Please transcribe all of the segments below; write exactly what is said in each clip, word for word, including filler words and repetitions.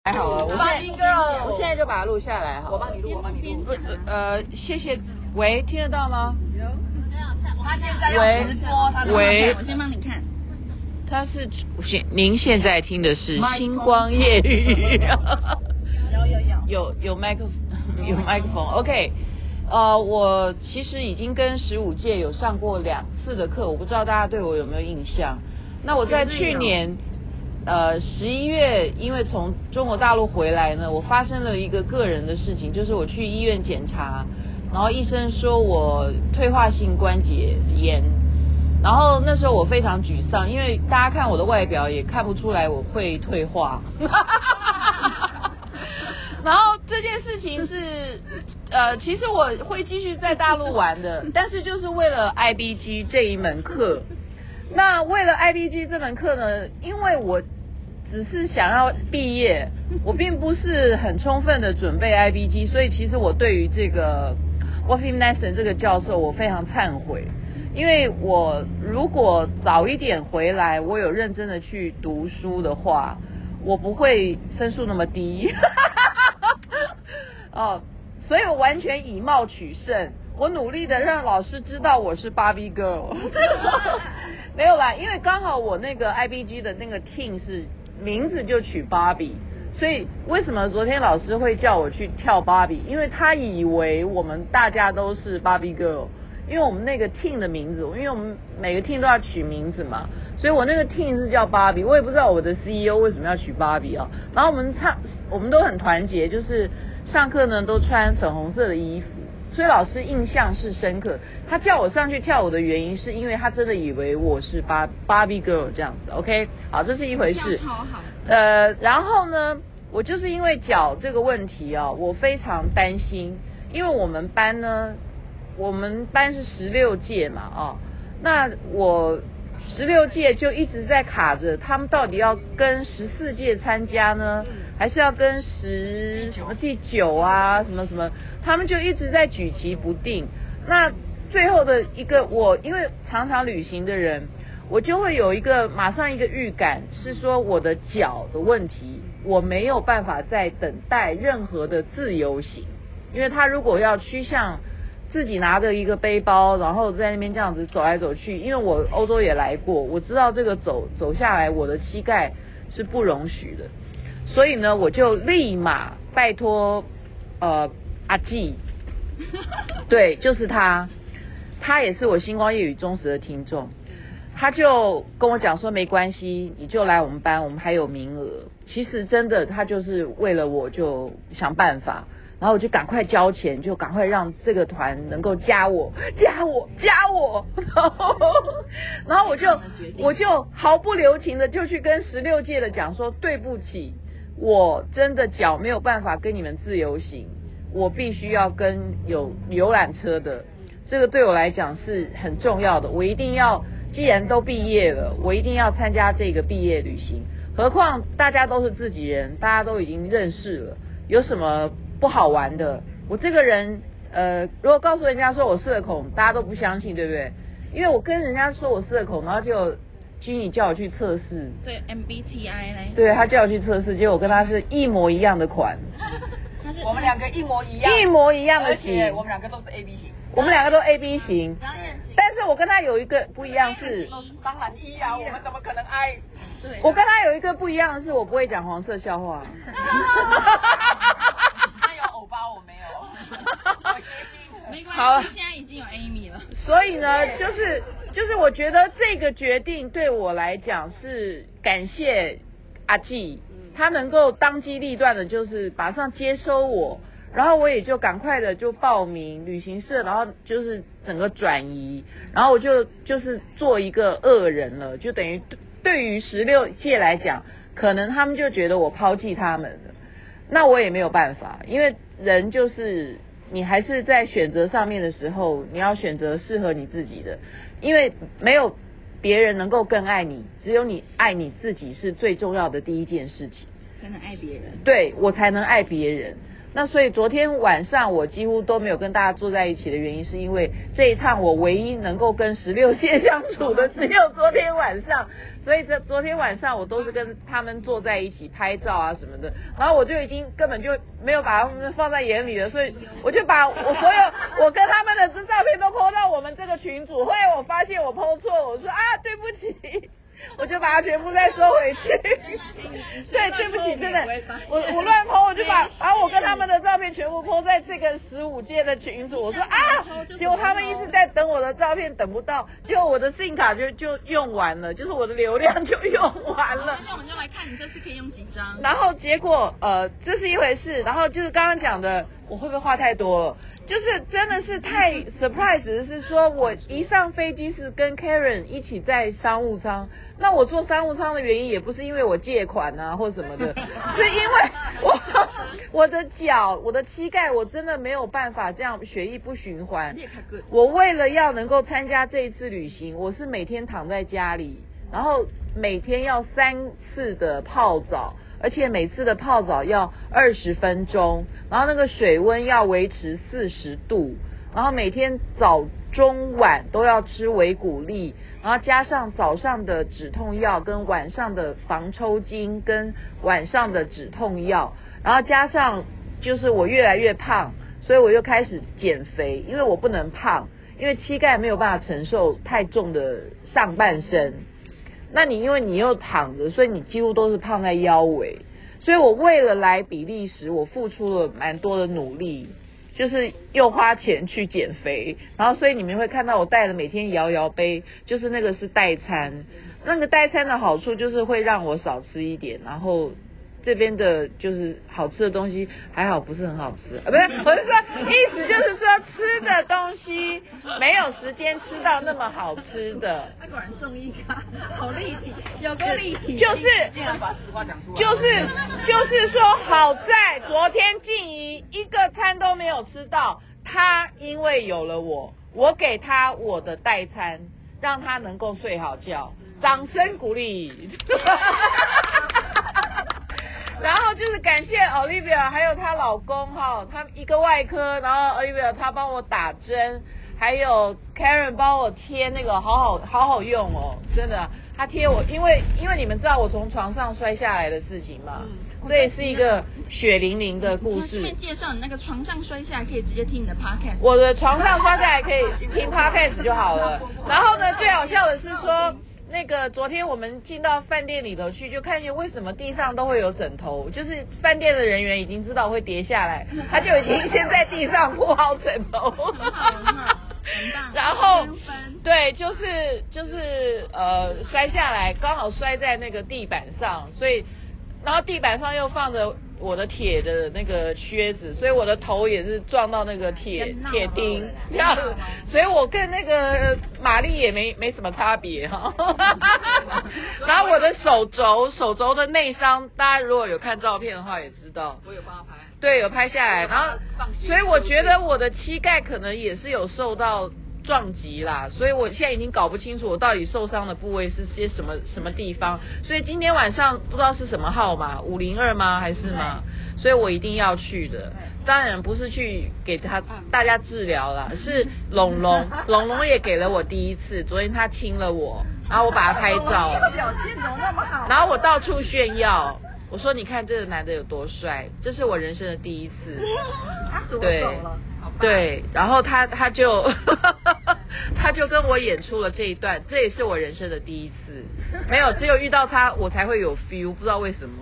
还好了，我现在我现在就把它录下来，好， 我帮你录，我帮你录。 呃，谢谢。喂，听得到吗？ 有。他现在要直播，他喂， 我先帮你看。 他是现您现在听的是星光夜语。 有有有有有麦克有麦克风 ，OK。呃，我其实已经跟十五届有上过两次的课，我不知道大家对我有没有印象。那我在去年。呃，十一月，因为从中国大陆回来呢，我发生了一个个人的事情，就是我去医院检查，然后医生说我退化性关节炎，然后那时候我非常沮丧，因为大家看我的外表也看不出来我会退化。然后这件事情是，呃，其实我会继续在大陆玩的，但是就是为了 I B G 这一门课。那为了 I B G 这门课呢，因为我只是想要毕业，我并不是很充分的准备 I B G， 所以其实我对于这个 Wolfram Nelson 这个教授我非常忏悔，因为我如果早一点回来，我有认真的去读书的话，我不会分数那么低。哦，所以我完全以貌取胜，我努力的让老师知道我是 Barbie Girl。没有啦，因为刚好我那个 I B G 的那个 team 是名字就取 Barbie， 所以为什么昨天老师会叫我去跳 Barbie？ 因为他以为我们大家都是 Barbie Girl， 因为我们那个 team 的名字，因为我们每个 team 都要取名字嘛，所以我那个 team 是叫 Barbie， 我也不知道我的 C E O 为什么要取 Barbie 啊。然后我们唱，我们都很团结，就是上课呢都穿粉红色的衣服。所以老师印象是深刻，他叫我上去跳舞的原因是因为他真的以为我是芭芭比 girl 这样子 ，OK， 好，这是一回事。 超好。 呃，然后呢，我就是因为脚这个问题啊，我非常担心，因为我们班呢，我们班是十六届嘛，啊，那我十六届就一直在卡着，他们到底要跟十四届参加呢？还是要跟十什么第九啊什么什么，他们就一直在举棋不定。那最后的一个我，因为常常旅行的人，我就会有一个马上一个预感，是说我的脚的问题，我没有办法再等待任何的自由行，因为他如果要趋向自己拿着一个背包，然后在那边这样子走来走去，因为我欧洲也来过，我知道这个走走下来，我的膝盖是不容许的。所以呢，我就立马拜托呃阿纪，对，就是他，他也是我星光夜语忠实的听众，他就跟我讲说没关系，你就来我们班，我们还有名额。其实真的，他就是为了我就想办法，然后我就赶快交钱，就赶快让这个团能够加我，加我，加我，然后，然后我就我就毫不留情的就去跟十六届的讲说，对不起。我真的脚没有办法跟你们自由行，我必须要跟有游览车的，这个对我来讲是很重要的，我一定要，既然都毕业了，我一定要参加这个毕业旅行，何况大家都是自己人，大家都已经认识了，有什么不好玩的？我这个人呃，如果告诉人家说我社恐，大家都不相信，对不对？因为我跟人家说我社恐，然后就Jenny 叫我去测试， 对 M B T I 呢？ 对，他叫我去测试，结果我跟他是一模一样的款， 我们两个一模一样， 一模一样的型， 而且我们两个都是 A B 型， 我们两个都 A B 型，但是我跟他有一个不一样是， 当然一啊，我们怎么可能 I？ 我跟他有一个不一样的是，我不会讲黄色笑话。 他有偶包，我没有。没关系，现在已经有 Amy 了。 所以呢，就是就是我觉得这个决定对我来讲是感谢阿纪，他能够当机立断的，就是马上接收我，然后我也就赶快的就报名旅行社，然后就是整个转移，然后我就就是做一个恶人了，就等于对于十六届来讲，可能他们就觉得我抛弃他们了，那我也没有办法，因为人就是你还是在选择上面的时候，你要选择适合你自己的，因为没有别人能够更爱你，只有你爱你自己是最重要的第一件事情， 才能爱别人， 对，我才能爱别人。 那所以昨天晚上我几乎都没有跟大家坐在一起的原因，是因为这一趟我唯一能够跟十六届相处的只有昨天晚上，所以这昨天晚上我都是跟他们坐在一起拍照啊什么的，然后我就已经根本就没有把他们放在眼里了，所以我就把我所有我跟他们的这照片都 po 到我们这个群组，后来我发现我 po 错，我说啊对不起。我就把它全部再收回去。对，对不起，真的，我我乱 po， 我就把把我跟他们的照片全部 po 在这个十五届的群组。我说啊，结果他们一直在等我的照片，等不到，结果我的 SIM 卡就就用完了，就是我的流量就用完了。 那我们就来看你这次可以用几张。 然后结果呃，这是一回事，然后就是刚刚讲的，我会不会话太多了？就是真的是太 surprise， 是说我一上飞机是跟 Karen 一起在商务舱，那我坐商务舱的原因也不是因为我借款啊或什么的，是因为我我的脚我的膝盖我真的没有办法这样血液不循环，我为了要能够参加这一次旅行，我是每天躺在家里，然后每天要三次的泡澡，而且每次的泡澡要二十分钟，然后那个水温要维持四十度，然后每天早中晚都要吃维骨力，然后加上早上的止痛药跟晚上的防抽筋跟晚上的止痛药，然后加上就是我越来越胖，所以我又开始减肥，因为我不能胖，因为膝盖没有办法承受太重的上半身，那你因为你又躺着，所以你几乎都是胖在腰围，所以我为了来比利时，我付出了蛮多的努力，就是又花钱去减肥，然后所以你们会看到我带了每天摇摇杯，就是那个是代餐，那个代餐的好处就是会让我少吃一点，然后这边的就是好吃的东西还好不是很好吃啊，不是，我是说意思就是说吃的东西没有时间吃到那么好吃的。 他果然中医咖，好立体，有个立体， 就是就是就是说，好在昨天静怡一个餐都没有吃到，他因为有了我，我给他我的代餐，让他能够睡好觉，掌声鼓励。然后就是感谢 Olivia 还有她老公哈，他一个外科，然后 Olivia 她帮我打针，还有 Karen 帮我贴那个，好好好好用哦，真的，她贴我，因为因为你们知道我从床上摔下来的事情嘛，嗯、这也是一个血淋淋的故事。 先介绍你那个床上摔下来可以直接听你的 podcast， 我的床上摔下来可以听 podcast 就好了。然后呢，最好笑的是说。那个昨天我们进到饭店里头去，就看见为什么地上都会有枕头，就是饭店的人员已经知道会跌下来，他就已经先在地上铺好枕头。然后对，就是就是呃摔下来，刚好摔在那个地板上，所以然后地板上又放着我的铁的那个靴子，所以我的头也是撞到那个铁铁钉，这样，所以我跟那个玛丽也没没什么差别哈。然后我的手肘手肘的内伤，大家如果有看照片的话也知道， 我有帮他拍， 对，有拍下来，然后所以我觉得我的膝盖可能也是有受到撞击啦，所以我现在已经搞不清楚我到底受伤的部位是些什么什么地方，所以今天晚上不知道是什么号码，五零二吗还是吗？所以我一定要去的。当然不是去给他大家治疗啦，是龙龙，龙龙也给了我第一次，昨天他亲了我，然后我把他拍照，然后我到处炫耀。我说你看这个男的有多帅，这是我人生的第一次。对对，然后他他就他就跟我演出了这一段，这也是我人生的第一次。没有，只有遇到他我才会有 feel， 不知道为什么。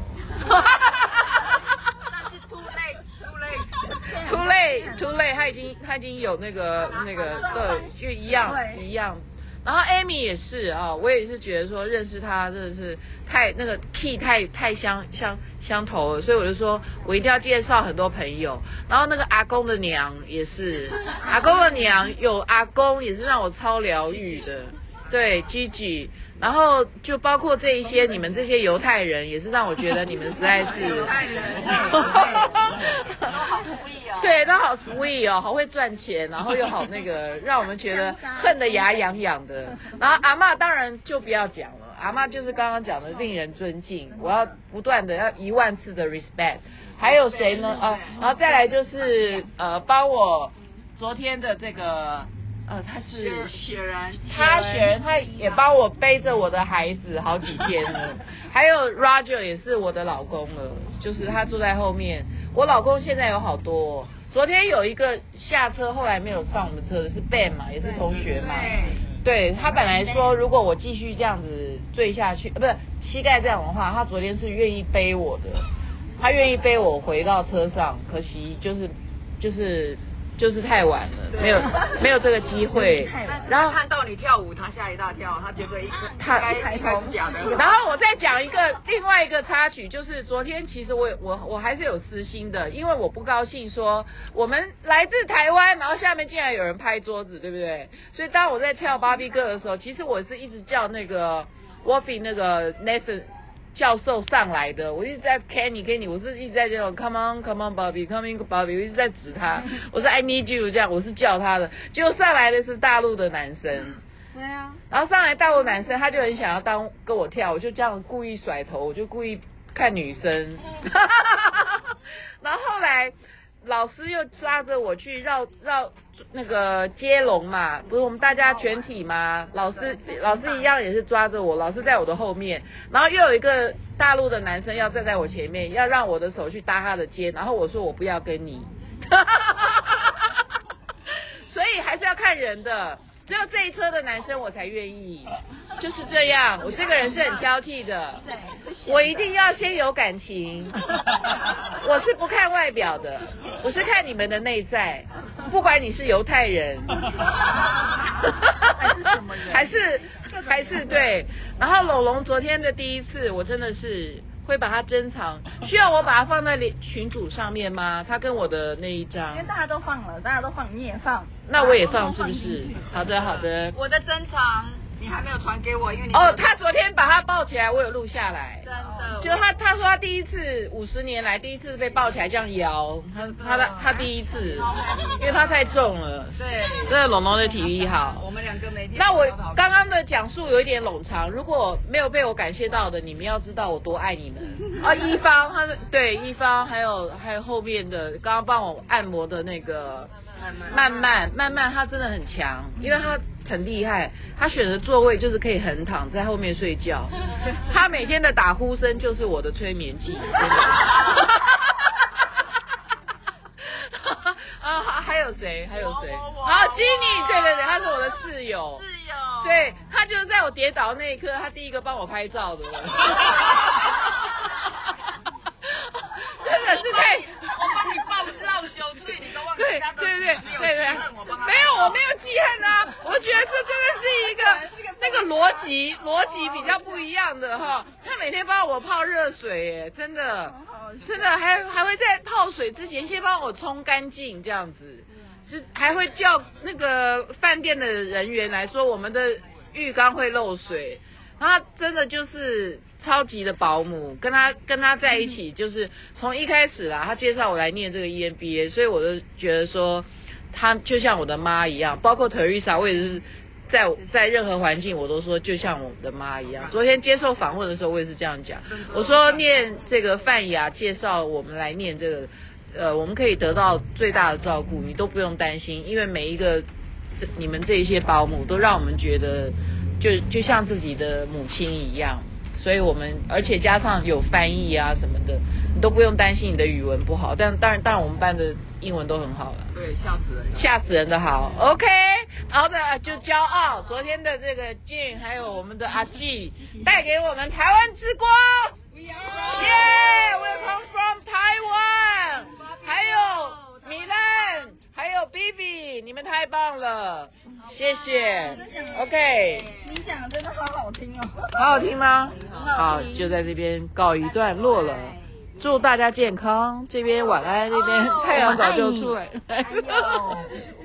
那是 too late too late too late too late， 他已经他已经有那个那个对，就一样一样。然后 Amy 也是啊，我也是觉得说认识他真的是太那个 key 太太相相相投了，所以我就说我一定要介绍很多朋友。然后那个阿公的娘也是，阿公的娘有阿公也是让我超疗愈的，对 Gigi。然后就包括这一些你们这些犹太人，也是让我觉得你们实在是犹太人，都好 sweet 哦， 对，都好 sweet 哦，好会赚钱，然后又好那个，让我们觉得恨得牙痒痒的。然后阿嬷当然就不要讲了， 阿嬷就是刚刚讲的令人尊敬，我要不断的要一万次的 respect。还有谁呢？啊，然后再来就是呃帮我昨天的这个呃他是雪人， 他雪人他也帮我背着我的孩子好几天了。还有 Roger 也是我的老公了，就是他坐在后面。我老公现在有好多、哦，昨天有一个下车后来没有上我们车的是 Ben 嘛，也是同学嘛。对，他本来说如果我继续这样子坠下去，呃，不是膝盖这样的话，他昨天是愿意背我的，他愿意背我回到车上，可惜就是就是就是太晚了，没有没有这个机会。 然后看到你跳舞，他吓一大跳，他觉得一他应该是假的。 然后我再讲一个另外一个插曲，就是昨天其实我我我还是有私心的，因为我不高兴说我们来自台湾，然后下面竟然有人拍桌子，对不对？所以当我在跳芭比歌的时候，其实我是一直叫那个 Wolfie 那个 Nathan 教授上来的，我一直在 Kenny Kenny， 我是一直在这种 Come on Come on Bobby Come on Bobby， 我一直在指他，我说 I need you 这样，我是叫他的，结果上来的是大陆的男生。 对啊， 然后上来大陆男生，他就很想要当跟我跳，我就这样故意甩头，我就故意看女生。然后后来老师又抓着我去绕绕那个接龙嘛，不是我们大家全体吗？老师老师一样也是抓着我，老师在我的后面，然后又有一个大陆的男生要站在我前面，要让我的手去搭他的肩，然后我说我不要跟你。所以还是要看人的。只有这一车的男生我才愿意，就是这样。我这个人是很挑剔的，我一定要先有感情。我是不看外表的，我是看你们的内在。不管你是犹太人， 还是什么人， 还是还是对。然后龙龙昨天的第一次，我真的是会把它珍藏。需要我把它放在群组上面吗？他跟我的那一张， 因为大家都放了，大家都放，你也放， 那我也放是不是？好的好的。 我的珍藏你还没有传给我，因为你哦，他昨天把他抱起来，我有录下来。 真的， 就他他说他第一次五十年来第一次被抱起来这样摇，他他的他第一次，因为他太重了。 对， 真的龙龙的体力好。 我们两个每天。 那我刚刚的讲述有一点冗长，如果没有被我感谢到的，你们要知道我多爱你们。啊，一方他对一方还有还有后面的刚刚帮我按摩的那个慢慢慢慢，他真的很强，因为他很厉害，他选的座位就是可以横躺在后面睡觉，他每天的打呼声就是我的催眠剂，真的。啊，还有谁？还有谁？啊 ，Jenny， 对对对，他是我的室友。 室友。 对，他就是在我跌倒那一刻，他第一个帮我拍照的。真的是太， 我帮你报绕酒醉，你都忘记。 对对对对对，没有，我没有记恨啊，我觉得这真的是一个那个逻辑逻辑比较不一样的哈。他每天帮我泡热水，耶，真的真的还还会在泡水之前先帮我冲干净，这样子，是还会叫那个饭店的人员来说我们的浴缸会漏水，然后真的就是超级的保姆，跟他跟他在一起，就是从一开始啦，他介绍我来念这个 E M B A， 所以我就觉得说他就像我的妈一样，包括 Teresa， 我也是在在任何环境我都说就像我的妈一样。昨天接受访问的时候我也是这样讲，我说念这个范雅介绍我们来念这个，呃，我们可以得到最大的照顾，你都不用担心，因为每一个你们这些保姆都让我们觉得就就像自己的母亲一样。所以我们而且加上有翻译啊什么的，你都不用担心你的语文不好。但当然当然我们班的英文都很好了。 对，吓死人， 吓死人的好。OK， 好的，就骄傲。昨天的这个 Jane 还有我们的阿纪带给我们台湾之光。Yeah, welcome from Taiwan。还有米兰，还有 B B， 你们太棒了，谢谢。OK。 你讲的真的好好听哦。 好好听吗？好，就在这边告一段落了。祝大家健康，这边晚安，那边太阳早就出来。 哎呦